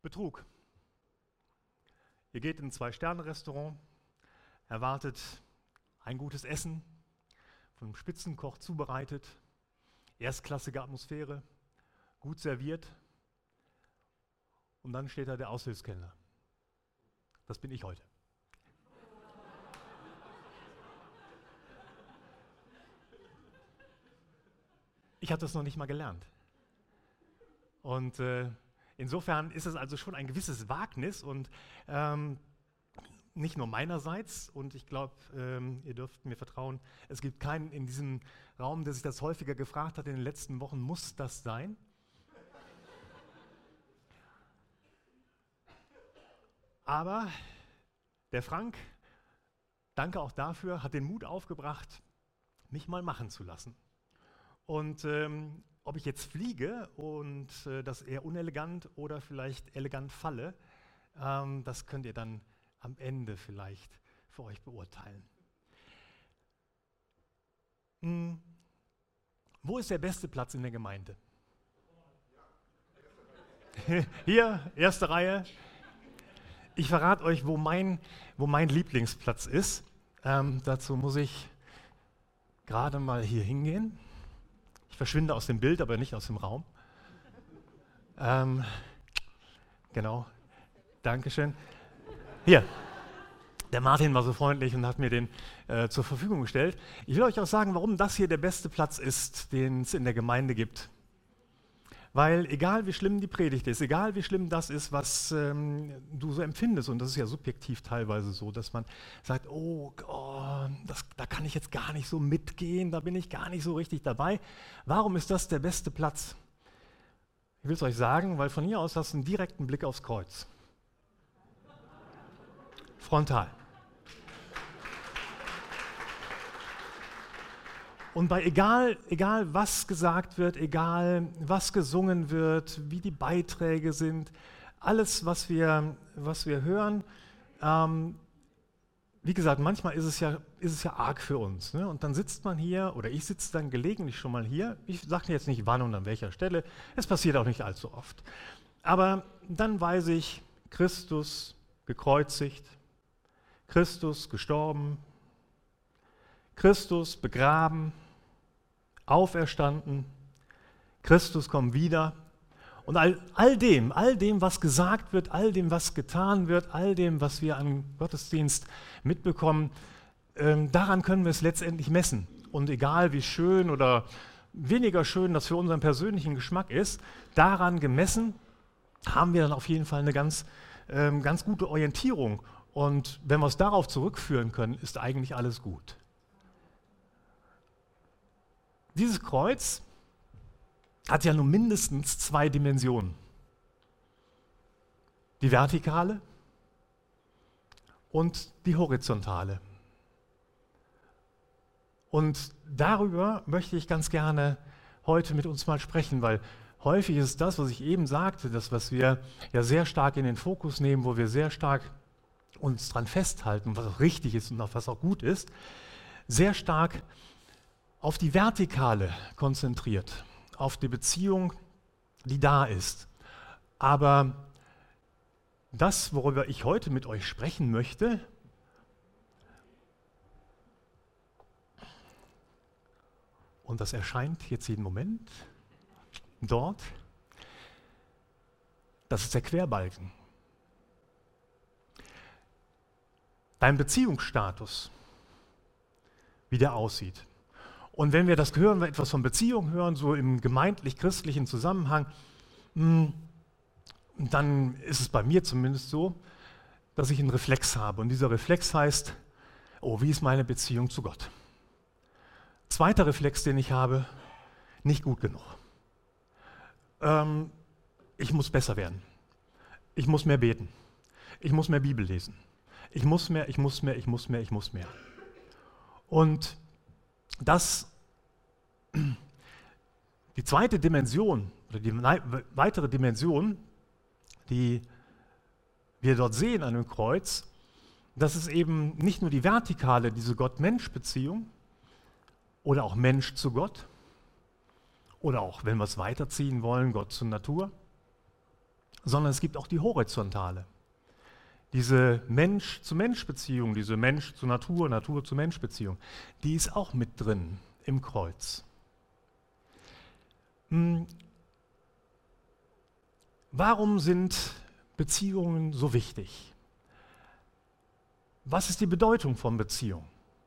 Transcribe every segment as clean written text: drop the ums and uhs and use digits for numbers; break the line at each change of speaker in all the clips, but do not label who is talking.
Betrug. Ihr geht in ein 2-Sterne-Restaurant, erwartet ein gutes Essen, von einem Spitzenkoch zubereitet, erstklassige Atmosphäre, gut serviert und dann steht da der Aushilfskellner. Das bin ich heute. Ich habe das noch nicht mal gelernt. Und insofern ist es also schon ein gewisses Wagnis und nicht nur meinerseits, und ich glaube, ihr dürft mir vertrauen, es gibt keinen in diesem Raum, der sich das häufiger gefragt hat in den letzten Wochen, muss das sein? Aber der Frank, danke auch dafür, hat den Mut aufgebracht, mich mal machen zu lassen. Und ob ich jetzt fliege und das eher unelegant oder vielleicht elegant falle, das könnt ihr dann am Ende vielleicht für euch beurteilen. Wo ist der beste Platz in der Gemeinde? Hier, erste Reihe. Ich verrate euch, wo mein Lieblingsplatz ist. Dazu muss ich gerade mal hier hingehen. Ich verschwinde aus dem Bild, aber nicht aus dem Raum. Genau, Dankeschön. Hier, der Martin war so freundlich und hat mir den zur Verfügung gestellt. Ich will euch auch sagen, warum das hier der beste Platz ist, den es in der Gemeinde gibt. Weil egal wie schlimm die Predigt ist, egal wie schlimm das ist, was du so empfindest, und das ist ja subjektiv teilweise so, dass man sagt, da kann ich jetzt gar nicht so mitgehen, da bin ich gar nicht so richtig dabei. Warum ist das der beste Platz? Ich will es euch sagen, weil von hier aus hast du einen direkten Blick aufs Kreuz. Frontal. Und bei egal was gesagt wird, egal was gesungen wird, wie die Beiträge sind, alles, was wir hören, wie gesagt, manchmal ist es ja arg für uns. Ne? Und dann sitzt man hier, oder ich sitze dann gelegentlich schon mal hier. Ich sage jetzt nicht wann und an welcher Stelle. Es passiert auch nicht allzu oft. Aber dann weiß ich, Christus gekreuzigt, Christus gestorben, Christus begraben, auferstanden, Christus kommt wieder. Und all dem, was gesagt wird, all dem, was getan wird, all dem, was wir an Gottesdienst mitbekommen, daran können wir es letztendlich messen. Und egal wie schön oder weniger schön das für unseren persönlichen Geschmack ist, daran gemessen haben wir dann auf jeden Fall eine ganz gute Orientierung. Und wenn wir es darauf zurückführen können, ist eigentlich alles gut. Dieses Kreuz hat ja nur mindestens 2 Dimensionen. Die vertikale und die horizontale. Und darüber möchte ich ganz gerne heute mit uns mal sprechen, weil häufig ist das, was ich eben sagte, das, was wir ja sehr stark in den Fokus nehmen, wo wir sehr stark uns dran festhalten, was auch richtig ist und was auch gut ist, sehr stark auf die Vertikale konzentriert, auf die Beziehung, die da ist. Aber das, worüber ich heute mit euch sprechen möchte, und das erscheint jetzt jeden Moment dort, das ist der Querbalken. Dein Beziehungsstatus, wie der aussieht. Und wenn wir das hören, wenn wir etwas von Beziehung hören, so im gemeindlich-christlichen Zusammenhang, dann ist es bei mir zumindest so, dass ich einen Reflex habe. Und dieser Reflex heißt, oh, wie ist meine Beziehung zu Gott? Zweiter Reflex, den ich habe, nicht gut genug. Ich muss besser werden. Ich muss mehr beten. Ich muss mehr Bibel lesen. Ich muss mehr. Und die zweite Dimension, oder die weitere Dimension, die wir dort sehen an dem Kreuz, das ist eben nicht nur die vertikale, diese Gott-Mensch-Beziehung oder auch Mensch zu Gott oder auch, wenn wir es weiterziehen wollen, Gott zur Natur sondern es gibt auch die horizontale. Diese Mensch-zu-Mensch-Beziehung, diese Mensch-zu-Natur, Natur-zu-Mensch-Beziehung, die ist auch mit drin im Kreuz. Warum sind Beziehungen so wichtig? Was ist die Bedeutung von Beziehung?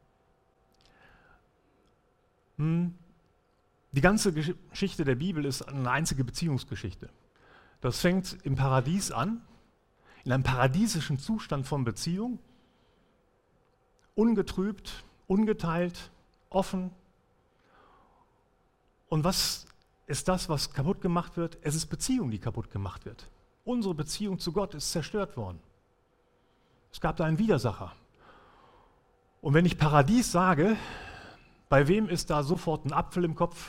Die ganze Geschichte der Bibel ist eine einzige Beziehungsgeschichte. Das fängt im Paradies an, in einem paradiesischen Zustand von Beziehung, ungetrübt, ungeteilt, offen. Und was ist das, was kaputt gemacht wird? Es ist Beziehung, die kaputt gemacht wird. Unsere Beziehung zu Gott ist zerstört worden. Es gab da einen Widersacher. Und wenn ich Paradies sage, bei wem ist da sofort ein Apfel im Kopf?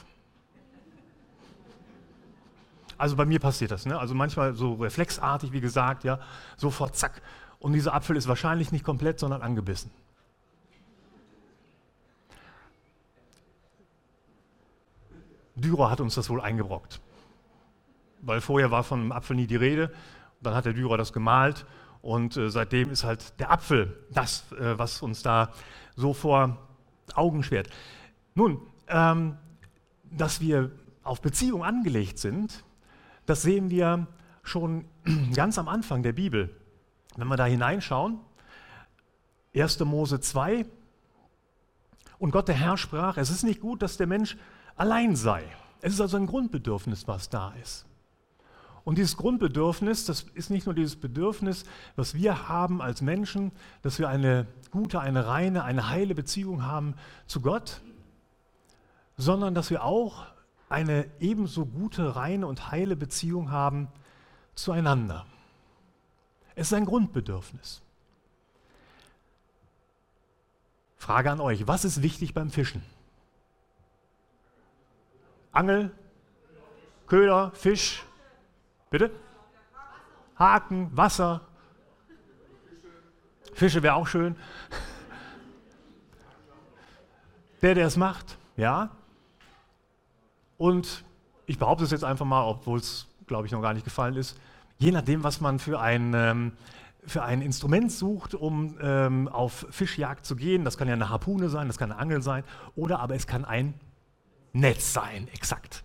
Also bei mir passiert das, ne? Also manchmal so reflexartig, wie gesagt, ja, sofort zack. Und dieser Apfel ist wahrscheinlich nicht komplett, sondern angebissen. Dürer hat uns das wohl eingebrockt. Weil vorher war von einem Apfel nie die Rede. Dann hat der Dürer das gemalt und seitdem ist halt der Apfel das, was uns da so vor Augen schwert. Nun, dass wir auf Beziehung angelegt sind, das sehen wir schon ganz am Anfang der Bibel. Wenn wir da hineinschauen, 1. Mose 2, und Gott der Herr sprach, es ist nicht gut, dass der Mensch allein sei. Es ist also ein Grundbedürfnis, was da ist. Und dieses Grundbedürfnis, das ist nicht nur dieses Bedürfnis, was wir haben als Menschen, dass wir eine gute, eine reine, eine heile Beziehung haben zu Gott, sondern dass wir auch eine ebenso gute, reine und heile Beziehung haben zueinander. Es ist ein Grundbedürfnis. Frage an euch, was ist wichtig beim Fischen? Angel, Köder, Fisch, bitte? Haken, Wasser. Fische wäre auch schön. Der es macht, ja. Und ich behaupte es jetzt einfach mal, obwohl es, glaube ich, noch gar nicht gefallen ist, je nachdem, was man für ein Instrument sucht, um auf Fischjagd zu gehen, das kann ja eine Harpune sein, das kann eine Angel sein, oder aber es kann ein Netz sein, exakt.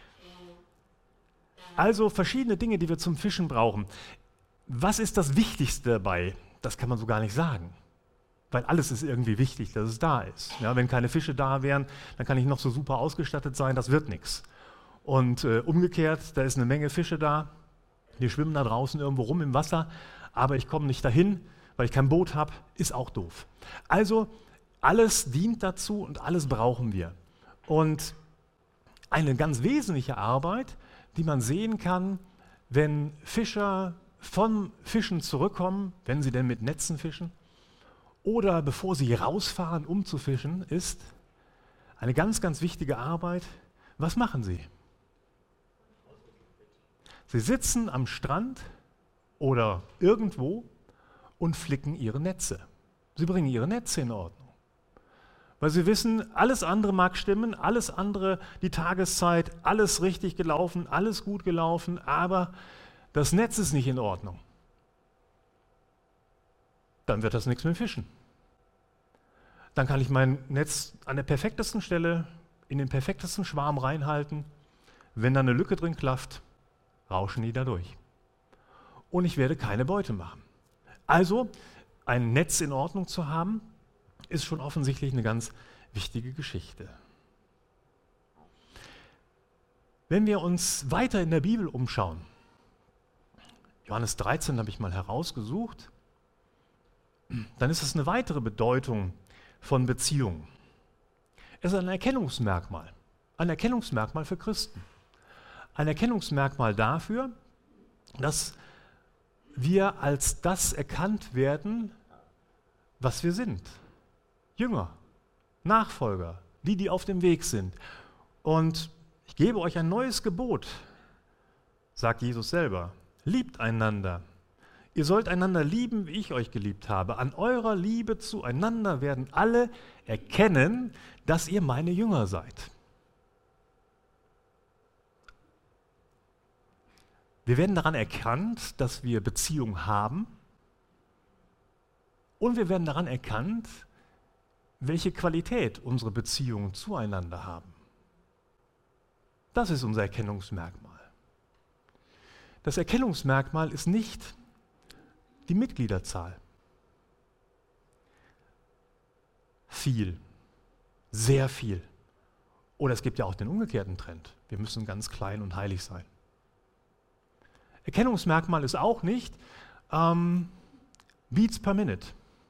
Also verschiedene Dinge, die wir zum Fischen brauchen. Was ist das Wichtigste dabei? Das kann man so gar nicht sagen. Weil alles ist irgendwie wichtig, dass es da ist. Ja, wenn keine Fische da wären, dann kann ich noch so super ausgestattet sein, das wird nichts. Und umgekehrt, da ist eine Menge Fische da, die schwimmen da draußen irgendwo rum im Wasser, aber ich komme nicht dahin, weil ich kein Boot habe, ist auch doof. Also alles dient dazu und alles brauchen wir. Und eine ganz wesentliche Arbeit, die man sehen kann, wenn Fischer vom Fischen zurückkommen, wenn sie denn mit Netzen fischen, oder bevor sie rausfahren, um zu fischen, ist eine ganz, ganz wichtige Arbeit. Was machen sie? Sie sitzen am Strand oder irgendwo und flicken ihre Netze. Sie bringen ihre Netze in Ordnung. Weil sie wissen, alles andere mag stimmen, alles andere, die Tageszeit, alles richtig gelaufen, alles gut gelaufen, aber das Netz ist nicht in Ordnung. Dann wird das nichts mit Fischen. Dann kann ich mein Netz an der perfektesten Stelle, in den perfektesten Schwarm reinhalten. Wenn da eine Lücke drin klafft, rauschen die da durch. Und ich werde keine Beute machen. Also, ein Netz in Ordnung zu haben, ist schon offensichtlich eine ganz wichtige Geschichte. Wenn wir uns weiter in der Bibel umschauen, Johannes 13 habe ich mal herausgesucht, dann ist es eine weitere Bedeutung von Beziehung. Es ist ein Erkennungsmerkmal für Christen. Ein Erkennungsmerkmal dafür, dass wir als das erkannt werden, was wir sind. Jünger, Nachfolger, die auf dem Weg sind. Und ich gebe euch ein neues Gebot, sagt Jesus selber. Liebt einander. Ihr sollt einander lieben, wie ich euch geliebt habe. An eurer Liebe zueinander werden alle erkennen, dass ihr meine Jünger seid. Wir werden daran erkannt, dass wir Beziehung haben, und wir werden daran erkannt, welche Qualität unsere Beziehungen zueinander haben. Das ist unser Erkennungsmerkmal. Das Erkennungsmerkmal ist nicht die Mitgliederzahl. Viel, sehr viel. Oder es gibt ja auch den umgekehrten Trend. Wir müssen ganz klein und heilig sein. Erkennungsmerkmal ist auch nicht Beats per Minute.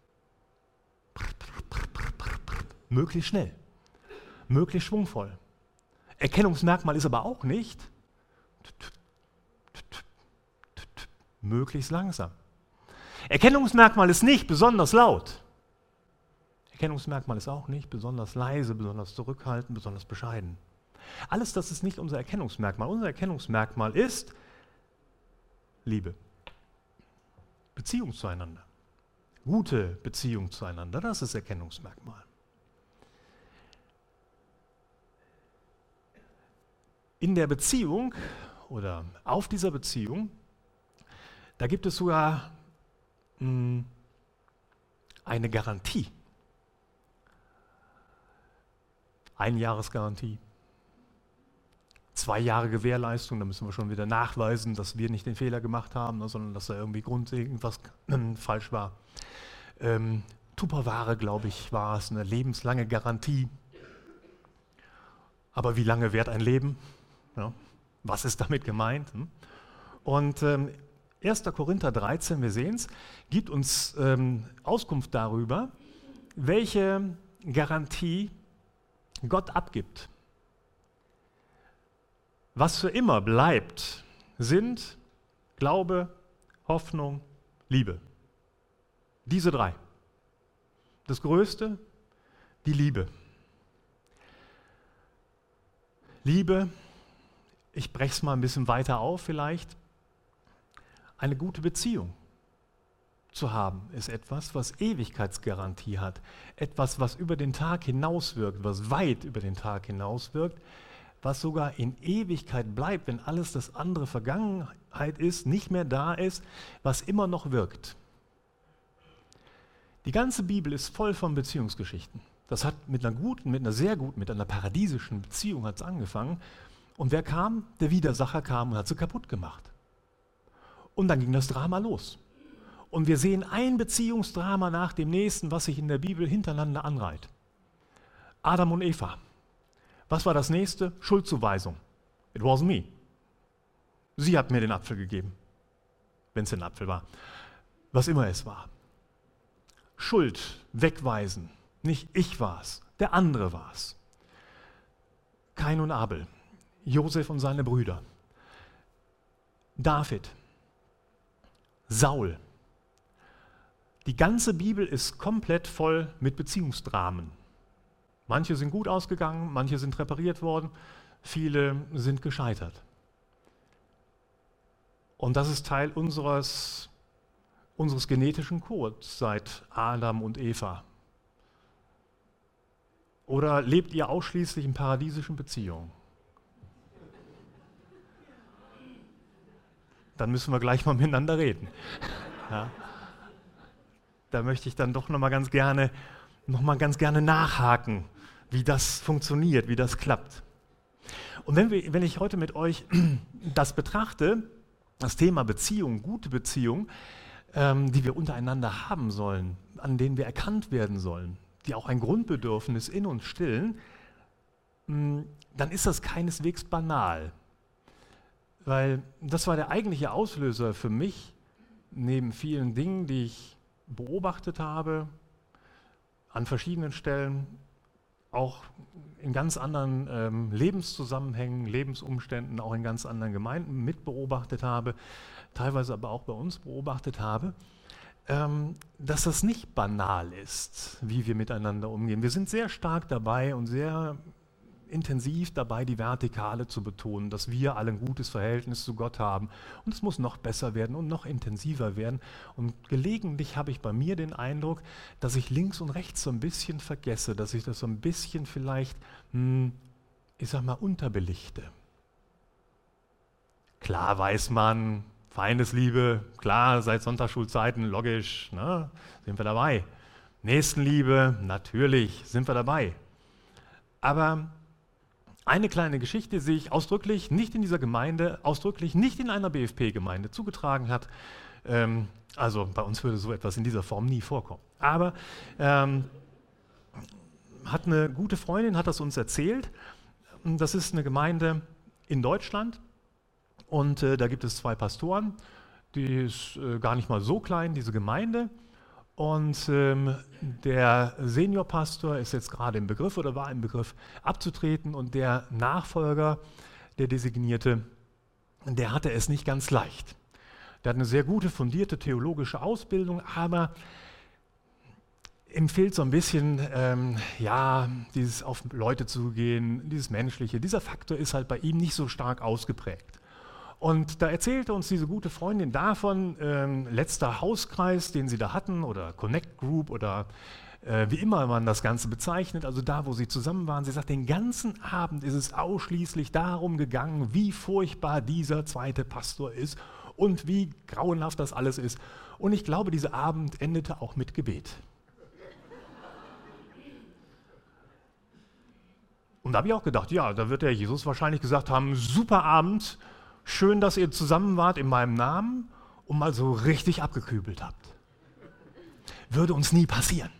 Möglichst schnell, möglichst schwungvoll. Erkennungsmerkmal ist aber auch nicht möglichst langsam. Erkennungsmerkmal ist nicht besonders laut. Erkennungsmerkmal ist auch nicht besonders leise, besonders zurückhaltend, besonders bescheiden. Alles das ist nicht unser Erkennungsmerkmal. Unser Erkennungsmerkmal ist Liebe. Beziehung zueinander. Gute Beziehung zueinander, das ist Erkennungsmerkmal. In der Beziehung oder auf dieser Beziehung, da gibt es sogar eine Garantie. 1 Jahresgarantie. 2 Jahre Gewährleistung, da müssen wir schon wieder nachweisen, dass wir nicht den Fehler gemacht haben, sondern dass da irgendwie grundlegend was falsch war. Tupperware, glaube ich, war es, eine lebenslange Garantie. Aber wie lange währt ein Leben? Ja, was ist damit gemeint? Und 1. Korinther 13, wir sehen es, gibt uns Auskunft darüber, welche Garantie Gott abgibt. Was für immer bleibt, sind Glaube, Hoffnung, Liebe. Diese 3. Das Größte, die Liebe. Liebe, ich breche es mal ein bisschen weiter auf vielleicht, eine gute Beziehung zu haben, ist etwas, was Ewigkeitsgarantie hat. Etwas, was über den Tag hinaus wirkt, was weit über den Tag hinaus wirkt, was sogar in Ewigkeit bleibt, wenn alles das andere Vergangenheit ist, nicht mehr da ist, was immer noch wirkt. Die ganze Bibel ist voll von Beziehungsgeschichten. Das hat mit einer guten, mit einer sehr guten, mit einer paradiesischen Beziehung hat es angefangen. Und wer kam? Der Widersacher kam und hat sie kaputt gemacht. Und dann ging das Drama los. Und wir sehen ein Beziehungsdrama nach dem nächsten, was sich in der Bibel hintereinander anreiht. Adam und Eva. Was war das nächste? Schuldzuweisung. It wasn't me. Sie hat mir den Apfel gegeben, wenn es ein Apfel war. Was immer es war. Schuld wegweisen. Nicht ich war's, der andere war's. Kain und Abel. Josef und seine Brüder. David. Saul. Die ganze Bibel ist komplett voll mit Beziehungsdramen. Manche sind gut ausgegangen, manche sind repariert worden, viele sind gescheitert. Und das ist Teil unseres genetischen Codes seit Adam und Eva. Oder lebt ihr ausschließlich in paradiesischen Beziehungen? Dann müssen wir gleich mal miteinander reden. Ja. Da möchte ich dann doch noch mal ganz gerne nachhaken, wie das funktioniert, wie das klappt. Und wenn ich heute mit euch das betrachte, das Thema Beziehung, gute Beziehung, die wir untereinander haben sollen, an denen wir erkannt werden sollen, die auch ein Grundbedürfnis in uns stillen, dann ist das keineswegs banal. Weil das war der eigentliche Auslöser für mich, neben vielen Dingen, die ich beobachtet habe, an verschiedenen Stellen, auch in ganz anderen Lebenszusammenhängen, Lebensumständen, auch in ganz anderen Gemeinden mitbeobachtet habe, teilweise aber auch bei uns beobachtet habe, dass das nicht banal ist, wie wir miteinander umgehen. Wir sind sehr stark dabei und sehr intensiv dabei, die Vertikale zu betonen, dass wir alle ein gutes Verhältnis zu Gott haben. Und es muss noch besser werden und noch intensiver werden. Und gelegentlich habe ich bei mir den Eindruck, dass ich links und rechts so ein bisschen vergesse, dass ich das so ein bisschen vielleicht, unterbelichte. Klar weiß man, Feindesliebe, klar, seit Sonntagsschulzeiten, logisch, ne, sind wir dabei. Nächstenliebe, natürlich, sind wir dabei. Aber eine kleine Geschichte sehe ich ausdrücklich nicht in dieser Gemeinde, ausdrücklich nicht in einer BFP-Gemeinde zugetragen hat. Also bei uns würde so etwas in dieser Form nie vorkommen. Aber hat eine gute Freundin, hat das uns erzählt. Das ist eine Gemeinde in Deutschland und da gibt es 2 Pastoren. Die ist gar nicht mal so klein, diese Gemeinde. Und der Seniorpastor ist jetzt gerade im Begriff oder war im Begriff abzutreten und der Nachfolger, der Designierte, der hatte es nicht ganz leicht. Der hat eine sehr gute, fundierte theologische Ausbildung, aber ihm fehlt so ein bisschen, dieses auf Leute zugehen, dieses Menschliche. Dieser Faktor ist halt bei ihm nicht so stark ausgeprägt. Und da erzählte uns diese gute Freundin davon, letzter Hauskreis, den sie da hatten, oder Connect Group oder wie immer man das Ganze bezeichnet, also da, wo sie zusammen waren. Sie sagt, den ganzen Abend ist es ausschließlich darum gegangen, wie furchtbar dieser zweite Pastor ist und wie grauenhaft das alles ist. Und ich glaube, dieser Abend endete auch mit Gebet. Und da habe ich auch gedacht, ja, da wird der Jesus wahrscheinlich gesagt haben, super Abend, schön, dass ihr zusammen wart in meinem Namen und mal so richtig abgekübelt habt. Würde uns nie passieren.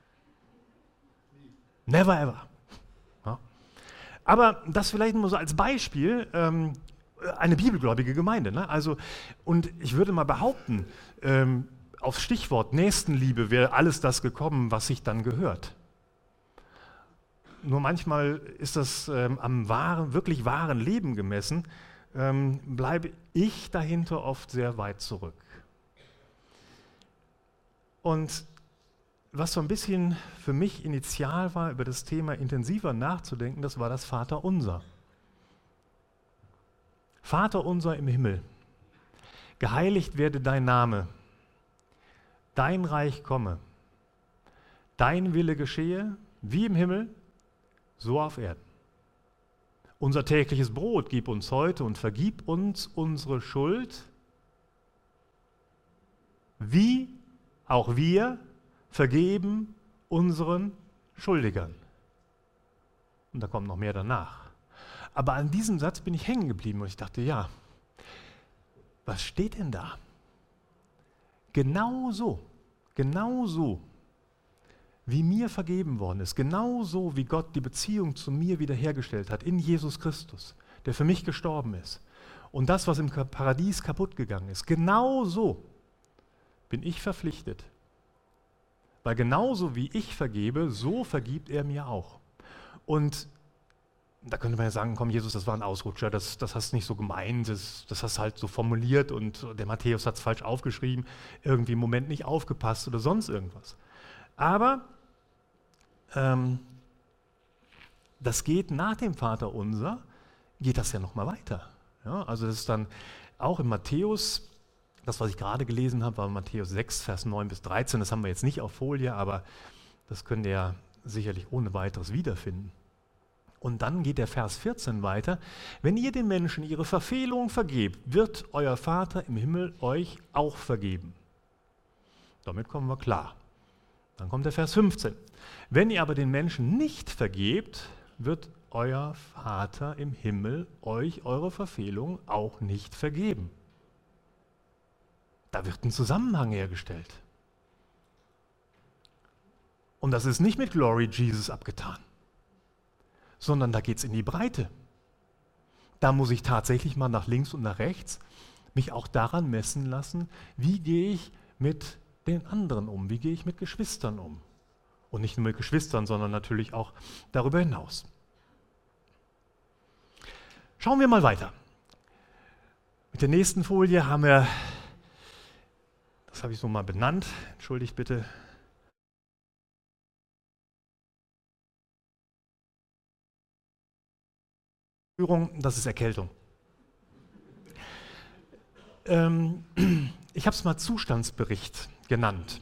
Never ever. Ja. Aber das vielleicht nur so als Beispiel, eine bibelgläubige Gemeinde. Ne? Also, und ich würde mal behaupten, aufs Stichwort Nächstenliebe wäre alles das gekommen, was sich dann gehört. Nur manchmal ist das am wirklich wahren Leben gemessen, bleibe ich dahinter oft sehr weit zurück. Und was so ein bisschen für mich initial war, über das Thema intensiver nachzudenken, das war das Vaterunser. Vaterunser im Himmel, geheiligt werde dein Name, dein Reich komme, dein Wille geschehe, wie im Himmel, so auf Erden. Unser tägliches Brot gib uns heute und vergib uns unsere Schuld, wie auch wir vergeben unseren Schuldigern. Und da kommt noch mehr danach. Aber an diesem Satz bin ich hängen geblieben und ich dachte, ja, was steht denn da? Genau so, wie mir vergeben worden ist, genauso wie Gott die Beziehung zu mir wiederhergestellt hat in Jesus Christus, der für mich gestorben ist. Und das, was im Paradies kaputt gegangen ist, genauso bin ich verpflichtet. Weil genauso wie ich vergebe, so vergibt er mir auch. Und da könnte man ja sagen, komm Jesus, das war ein Ausrutscher, das hast du nicht so gemeint, das hast du halt so formuliert und der Matthäus hat es falsch aufgeschrieben, irgendwie im Moment nicht aufgepasst oder sonst irgendwas. Aber das geht nach dem Vaterunser, geht das ja nochmal weiter. Ja, also das ist dann auch in Matthäus, das, was ich gerade gelesen habe, war Matthäus 6, Vers 9 bis 13, das haben wir jetzt nicht auf Folie, aber das könnt ihr ja sicherlich ohne weiteres wiederfinden. Und dann geht der Vers 14 weiter. Wenn ihr den Menschen ihre Verfehlung vergebt, wird euer Vater im Himmel euch auch vergeben. Damit kommen wir klar. Dann kommt der Vers 15. Wenn ihr aber den Menschen nicht vergebt, wird euer Vater im Himmel euch eure Verfehlung auch nicht vergeben. Da wird ein Zusammenhang hergestellt. Und das ist nicht mit Glory Jesus abgetan, sondern da geht es in die Breite. Da muss ich tatsächlich mal nach links und nach rechts mich auch daran messen lassen, wie gehe ich mit den anderen um, wie gehe ich mit Geschwistern um. Und nicht nur mit Geschwistern, sondern natürlich auch darüber hinaus. Schauen wir mal weiter. Mit der nächsten Folie haben wir, das habe ich so mal benannt, entschuldigt bitte. Das ist Erkältung. Ich habe es mal Zustandsbericht genannt.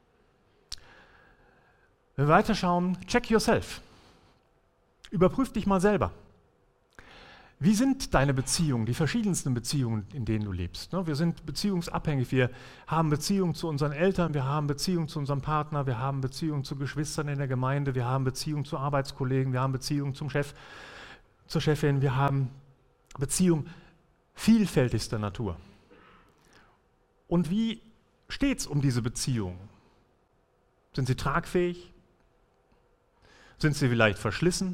Wenn wir weiterschauen, check yourself. Überprüf dich mal selber. Wie sind deine Beziehungen, die verschiedensten Beziehungen, in denen du lebst? Wir sind beziehungsabhängig. Wir haben Beziehungen zu unseren Eltern, wir haben Beziehungen zu unserem Partner, wir haben Beziehungen zu Geschwistern in der Gemeinde, wir haben Beziehungen zu Arbeitskollegen, wir haben Beziehungen zum Chef, zur Chefin, wir haben Beziehungen vielfältigster Natur. Und wie steht es um diese Beziehungen? Sind sie tragfähig? Sind sie vielleicht verschlissen?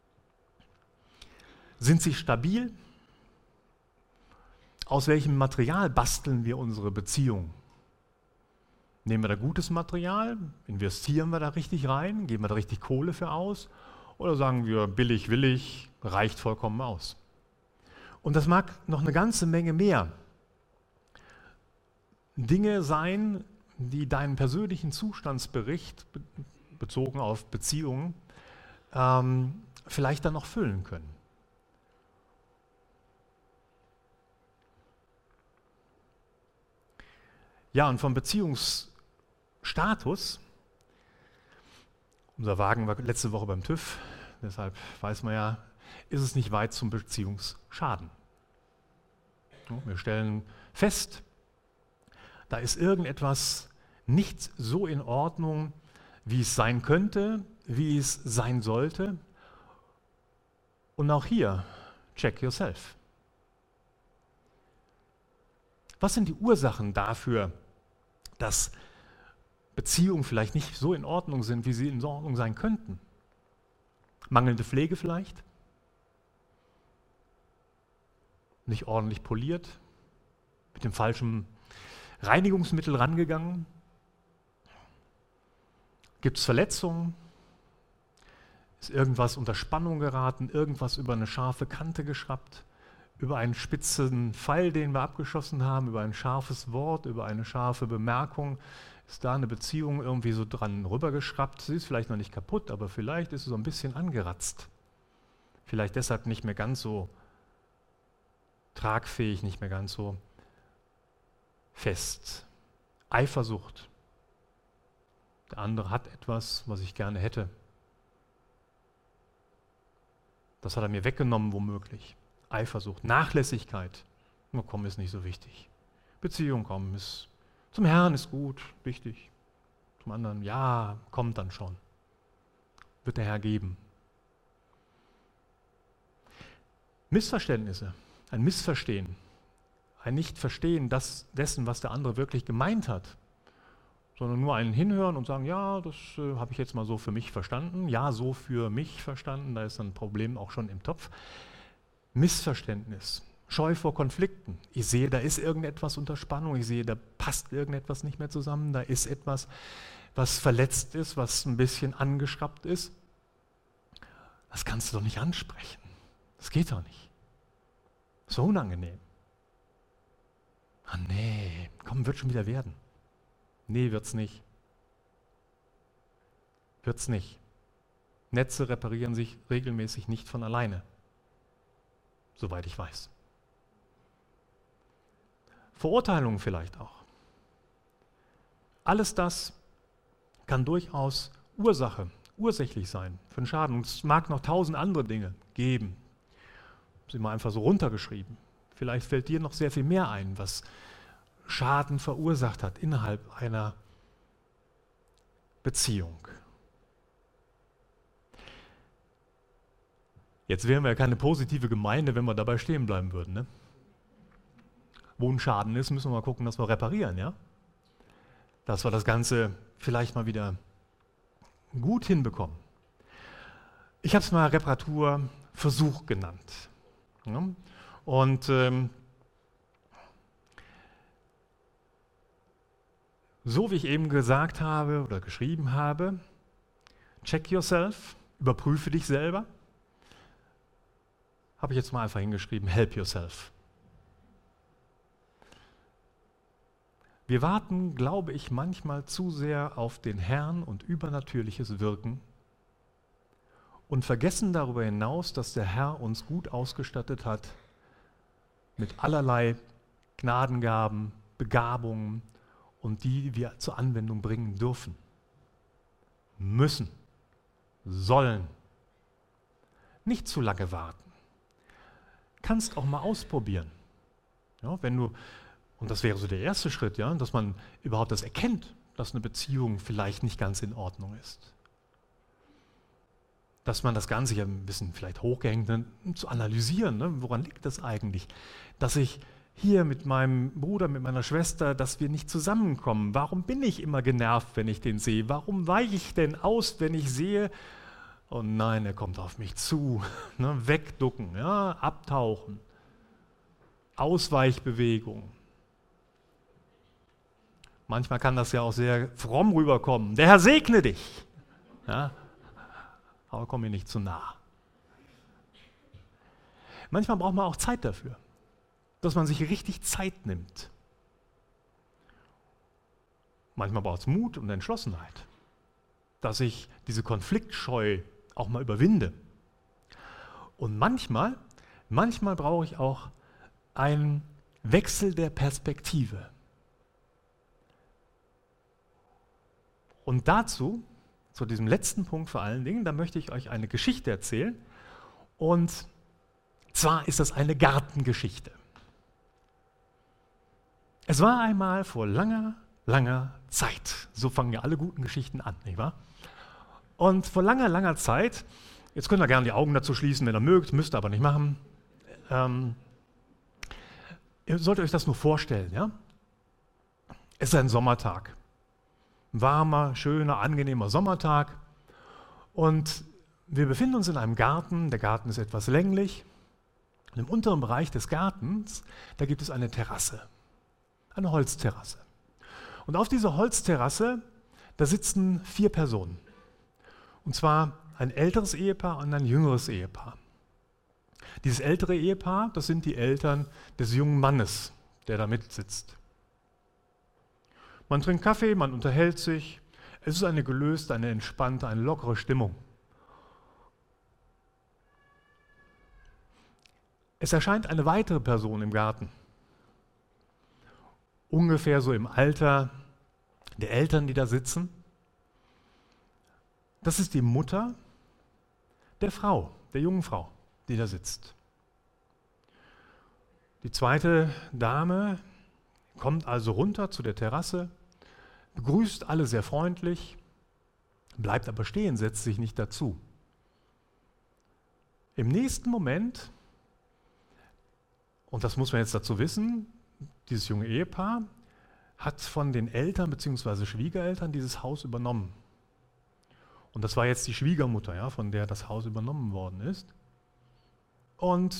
Sind sie stabil? Aus welchem Material basteln wir unsere Beziehung? Nehmen wir da gutes Material? Investieren wir da richtig rein? Geben wir da richtig Kohle für aus? Oder sagen wir, billig, willig, reicht vollkommen aus? Und das mag noch eine ganze Menge mehr Dinge sein, die deinen persönlichen Zustandsbericht bezogen auf Beziehungen vielleicht dann noch füllen können. Ja, und vom Beziehungsstatus, unser Wagen war letzte Woche beim TÜV, deshalb weiß man ja, ist es nicht weit zum Beziehungsschaden. Wir stellen fest, da ist irgendetwas nicht so in Ordnung, wie es sein könnte, wie es sein sollte. Und auch hier, check yourself. Was sind die Ursachen dafür, dass Beziehungen vielleicht nicht so in Ordnung sind, wie sie in Ordnung sein könnten? Mangelnde Pflege vielleicht? Nicht ordentlich poliert? Mit dem falschen Reinigungsmittel rangegangen? Gibt es Verletzungen? Ist irgendwas unter Spannung geraten? Irgendwas über eine scharfe Kante geschraubt? Über einen spitzen Pfeil, den wir abgeschossen haben, über ein scharfes Wort, über eine scharfe Bemerkung, ist da eine Beziehung irgendwie so dran rübergeschraubt. Sie ist vielleicht noch nicht kaputt, aber vielleicht ist sie so ein bisschen angeratzt. Vielleicht deshalb nicht mehr ganz so tragfähig, nicht mehr ganz so fest. Eifersucht. Der andere hat etwas, was ich gerne hätte. Das hat er mir weggenommen, womöglich. Eifersucht, Nachlässigkeit. Nur komm, ist nicht so wichtig. Beziehung, komm, ist zum Herrn ist gut, wichtig. Zum anderen, ja, kommt dann schon. Wird der Herr geben. Missverständnisse, ein Missverstehen, ein Nicht-Verstehen dessen, was der andere wirklich gemeint hat, sondern nur ein Hinhören und sagen, ja, das habe ich jetzt mal so für mich verstanden, ja, so für mich verstanden, da ist ein Problem auch schon im Topf. Missverständnis, Scheu vor Konflikten. Ich sehe, da ist irgendetwas unter Spannung, ich sehe, da passt irgendetwas nicht mehr zusammen, da ist etwas, was verletzt ist, was ein bisschen angeschraubt ist. Das kannst du doch nicht ansprechen. Das geht doch nicht. So unangenehm. Ah nee, komm, wird schon wieder werden. Nee, wird's nicht. Wird's nicht. Netze reparieren sich regelmäßig nicht von alleine. Soweit ich weiß. Verurteilungen vielleicht auch. Alles das kann durchaus ursächlich sein für einen Schaden. Und es mag noch 1000 andere Dinge geben. Sie mal einfach so runtergeschrieben. Vielleicht fällt dir noch sehr viel mehr ein, was Schaden verursacht hat innerhalb einer Beziehung. Jetzt wären wir ja keine positive Gemeinde, wenn wir dabei stehen bleiben würden. Ne? Wo ein Schaden ist, müssen wir mal gucken, dass wir reparieren. Ja? Dass wir das Ganze vielleicht mal wieder gut hinbekommen. Ich habe es mal Reparaturversuch genannt. Ja? Und so wie ich eben gesagt habe oder geschrieben habe, check yourself, überprüfe dich selber. Habe ich jetzt mal einfach hingeschrieben, help yourself. Wir warten, glaube ich, manchmal zu sehr auf den Herrn und übernatürliches Wirken und vergessen darüber hinaus, dass der Herr uns gut ausgestattet hat mit allerlei Gnadengaben, Begabungen und die wir zur Anwendung bringen dürfen, müssen, sollen. Nicht zu lange warten. kannst auch mal ausprobieren. Ja, wenn du, und das wäre so der erste Schritt, ja, dass man überhaupt das erkennt, dass eine Beziehung vielleicht nicht ganz in Ordnung ist. Dass man das Ganze ja ein bisschen vielleicht hochgehängt, zu analysieren, ne, woran liegt das eigentlich, dass ich hier mit meinem Bruder, mit meiner Schwester, dass wir nicht zusammenkommen. Warum bin ich immer genervt, wenn ich den sehe? Warum weiche ich denn aus, wenn ich sehe, oh nein, er kommt auf mich zu. Ne, wegducken, ja, abtauchen, Ausweichbewegung. Manchmal kann das ja auch sehr fromm rüberkommen. Der Herr segne dich. Ja, aber komm mir nicht zu nah. Manchmal braucht man auch Zeit dafür, dass man sich richtig Zeit nimmt. Manchmal braucht es Mut und Entschlossenheit, dass ich diese Konfliktscheu auch mal überwinde. Und manchmal brauche ich auch einen Wechsel der Perspektive. Und dazu, zu diesem letzten Punkt vor allen Dingen, da möchte ich euch eine Geschichte erzählen. Und zwar ist das eine Gartengeschichte. Es war einmal vor langer, langer Zeit. So fangen ja alle guten Geschichten an, nicht wahr? Und vor langer, langer Zeit, jetzt könnt ihr gerne die Augen dazu schließen, wenn ihr mögt, müsst ihr aber nicht machen. Ihr solltet euch das nur vorstellen, ja? Es ist ein Sommertag. Ein warmer, schöner, angenehmer Sommertag. Und wir befinden uns in einem Garten. Der Garten ist etwas länglich. Und im unteren Bereich des Gartens, da gibt es eine Terrasse. Eine Holzterrasse. Und auf dieser Holzterrasse, da sitzen 4 Personen. Und zwar ein älteres Ehepaar und ein jüngeres Ehepaar. Dieses ältere Ehepaar, das sind die Eltern des jungen Mannes, der da mitsitzt. Man trinkt Kaffee, man unterhält sich. Es ist eine gelöste, eine entspannte, eine lockere Stimmung. Es erscheint eine weitere Person im Garten. Ungefähr so im Alter der Eltern, die da sitzen. Das ist die Mutter der Frau, der jungen Frau, die da sitzt. Die zweite Dame kommt also runter zu der Terrasse, begrüßt alle sehr freundlich, bleibt aber stehen, setzt sich nicht dazu. Im nächsten Moment, und das muss man jetzt dazu wissen, dieses junge Ehepaar hat von den Eltern bzw. Schwiegereltern dieses Haus übernommen. Und das war jetzt die Schwiegermutter, ja, von der das Haus übernommen worden ist. Und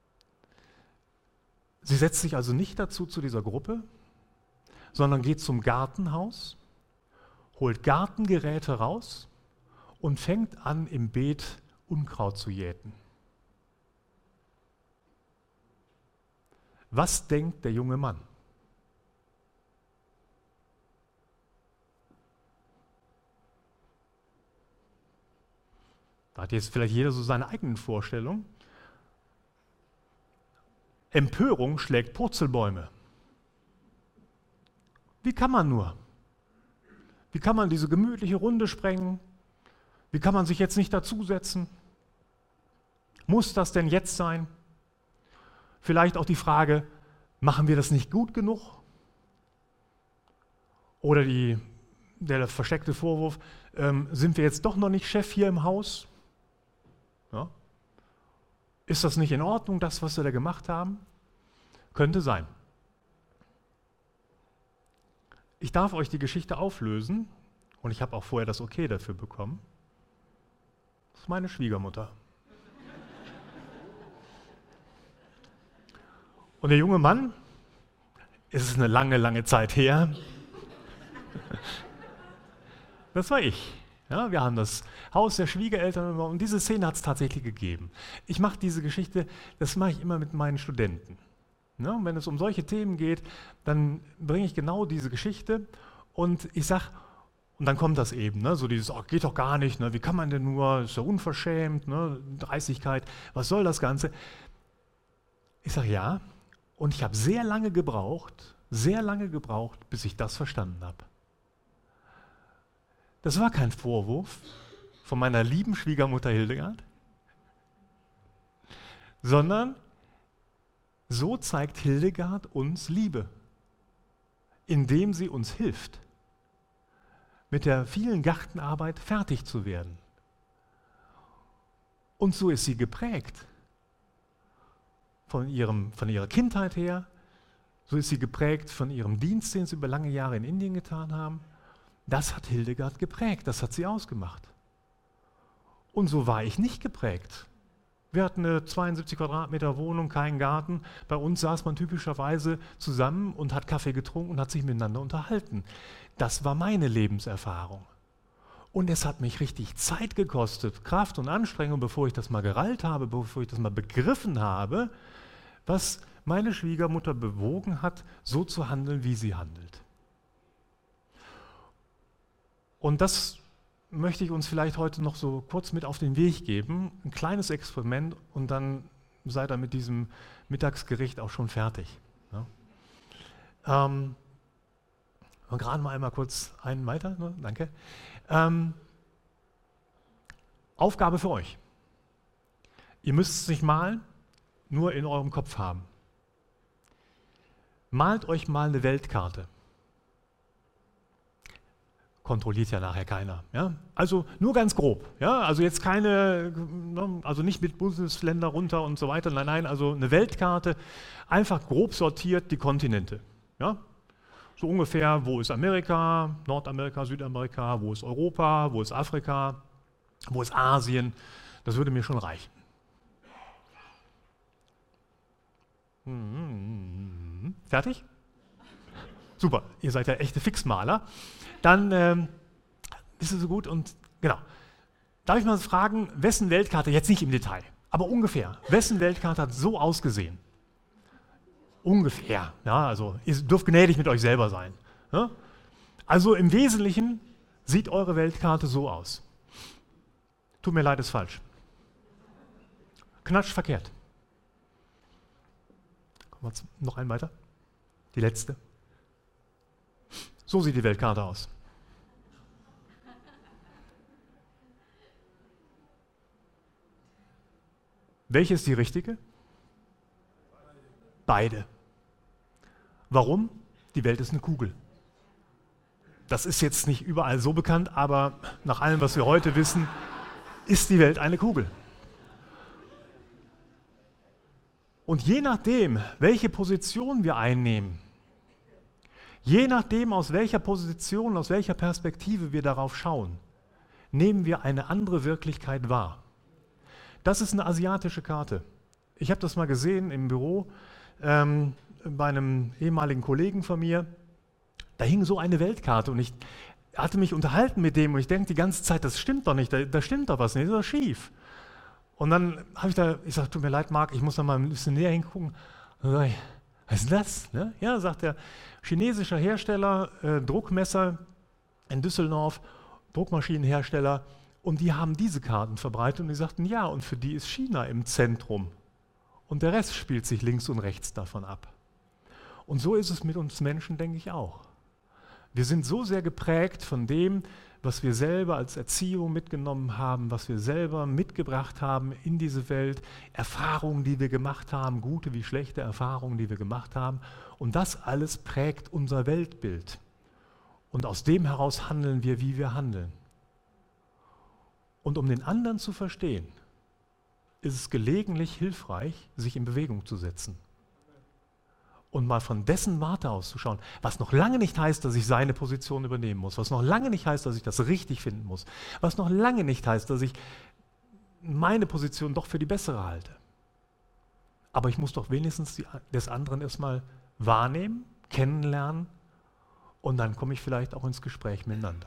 sie setzt sich also nicht dazu zu dieser Gruppe, sondern geht zum Gartenhaus, holt Gartengeräte raus und fängt an, im Beet Unkraut zu jäten. Was denkt der junge Mann? Da hat jetzt vielleicht jeder so seine eigenen Vorstellungen. Empörung schlägt Purzelbäume. Wie kann man nur? Wie kann man diese gemütliche Runde sprengen? Wie kann man sich jetzt nicht dazusetzen? Muss das denn jetzt sein? Vielleicht auch die Frage, machen wir das nicht gut genug? Oder der versteckte Vorwurf, sind wir jetzt doch noch nicht Chef hier im Haus? Ja? Ist das nicht in Ordnung, das, was wir da gemacht haben? Könnte sein. Ich darf euch die Geschichte auflösen und ich habe auch vorher das Okay dafür bekommen. Das ist meine Schwiegermutter. Und der junge Mann, es ist eine lange, lange Zeit her, das war ich. Ja, wir haben das Haus der Schwiegereltern und diese Szene hat es tatsächlich gegeben. Ich mache diese Geschichte, das mache ich immer mit meinen Studenten. Ja, und wenn es um solche Themen geht, dann bringe ich genau diese Geschichte und ich sage, und dann kommt das eben, ne, so dieses, oh, geht doch gar nicht, ne, wie kann man denn nur, ist ja unverschämt, ne, Dreistigkeit, was soll das Ganze? Ich sage ja, und ich habe sehr lange gebraucht, bis ich das verstanden habe. Das war kein Vorwurf von meiner lieben Schwiegermutter Hildegard, sondern So zeigt Hildegard uns Liebe, indem sie uns hilft, mit der vielen Gartenarbeit fertig zu werden. Und so ist sie geprägt. Von ihrer Kindheit her, so ist sie geprägt von ihrem Dienst, den sie über lange Jahre in Indien getan haben. Das hat Hildegard geprägt, das hat sie ausgemacht. Und so war ich nicht geprägt. Wir hatten eine 72 Quadratmeter Wohnung, keinen Garten. Bei uns saß man typischerweise zusammen und hat Kaffee getrunken und hat sich miteinander unterhalten. Das war meine Lebenserfahrung. Und es hat mich richtig Zeit gekostet, Kraft und Anstrengung, bevor ich das mal gerallt habe, bevor ich das mal begriffen habe, was meine Schwiegermutter bewogen hat, so zu handeln, wie sie handelt. Und das möchte ich uns vielleicht heute noch so kurz mit auf den Weg geben. Ein kleines Experiment und dann seid ihr mit diesem Mittagsgericht auch schon fertig. Ja. Und gerade mal einmal kurz einen weiter, ne? Danke. Aufgabe für euch. Ihr müsst es nicht malen, nur in eurem Kopf haben. Malt euch mal eine Weltkarte. Kontrolliert ja nachher keiner. Ja? Also nur ganz grob. Ja? Also jetzt keine, also nicht mit Bundesländer runter und so weiter. Nein, nein, also eine Weltkarte, einfach grob sortiert die Kontinente. Ja? So ungefähr, wo ist Amerika, Nordamerika, Südamerika, wo ist Europa, wo ist Afrika, wo ist Asien. Das würde mir schon reichen. Fertig? Super, ihr seid ja echte Fixmaler. Dann ist es so gut und genau. Darf ich mal fragen, wessen Weltkarte, jetzt nicht im Detail, aber ungefähr, wessen Weltkarte hat so ausgesehen? Ungefähr, ja, also ihr dürft gnädig mit euch selber sein. Ja? Also im Wesentlichen sieht eure Weltkarte so aus. Tut mir leid, ist falsch. Knatsch verkehrt. Kommen wir noch einen weiter. Die letzte. So sieht die Weltkarte aus. Welche ist die richtige? Beide. Warum? Die Welt ist eine Kugel. Das ist jetzt nicht überall so bekannt, aber nach allem, was wir heute wissen, ist die Welt eine Kugel. Und je nachdem, welche Position wir einnehmen, je nachdem, aus welcher Position, aus welcher Perspektive wir darauf schauen, nehmen wir eine andere Wirklichkeit wahr. Das ist eine asiatische Karte. Ich habe das mal gesehen im Büro bei einem ehemaligen Kollegen von mir. Da hing so eine Weltkarte und ich hatte mich unterhalten mit dem und ich denke die ganze Zeit, das stimmt doch nicht, da stimmt doch was nicht, das ist doch schief. Und dann habe ich sage, tut mir leid, Marc, ich muss da mal ein bisschen näher hingucken. Was ist das? Ne? Ja, sagt er, chinesischer Hersteller, Druckmesser in Düsseldorf, Druckmaschinenhersteller, und die haben diese Karten verbreitet und die sagten, ja, und für die ist China im Zentrum. Und der Rest spielt sich links und rechts davon ab. Und so ist es mit uns Menschen, denke ich, auch. Wir sind so sehr geprägt von dem, was wir selber als Erziehung mitgenommen haben, was wir selber mitgebracht haben in diese Welt, Erfahrungen, die wir gemacht haben, gute wie schlechte Erfahrungen, die wir gemacht haben. Und das alles prägt unser Weltbild. Und aus dem heraus handeln wir, wie wir handeln. Und um den anderen zu verstehen, ist es gelegentlich hilfreich, sich in Bewegung zu setzen. Und mal von dessen Warte aus zu schauen, was noch lange nicht heißt, dass ich seine Position übernehmen muss, was noch lange nicht heißt, dass ich das richtig finden muss, was noch lange nicht heißt, dass ich meine Position doch für die bessere halte. Aber ich muss doch wenigstens die des anderen erstmal wahrnehmen, kennenlernen und dann komme ich vielleicht auch ins Gespräch miteinander.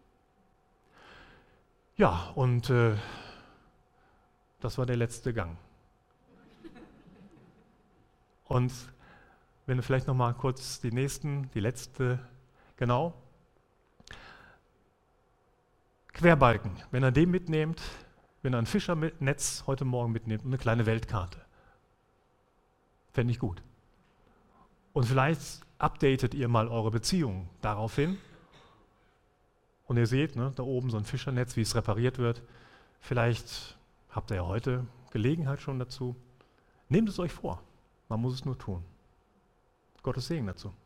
Ja, und das war der letzte Gang. Und wenn du vielleicht noch mal kurz die letzte, genau. Querbalken, wenn ihr den mitnehmt, wenn ihr ein Fischernetz heute Morgen mitnehmt und eine kleine Weltkarte. Fände ich gut. Und vielleicht updatet ihr mal eure Beziehung daraufhin. Und ihr seht, ne, da oben so ein Fischernetz, wie es repariert wird. Vielleicht habt ihr ja heute Gelegenheit schon dazu. Nehmt es euch vor. Man muss es nur tun. Gottes Segen dazu.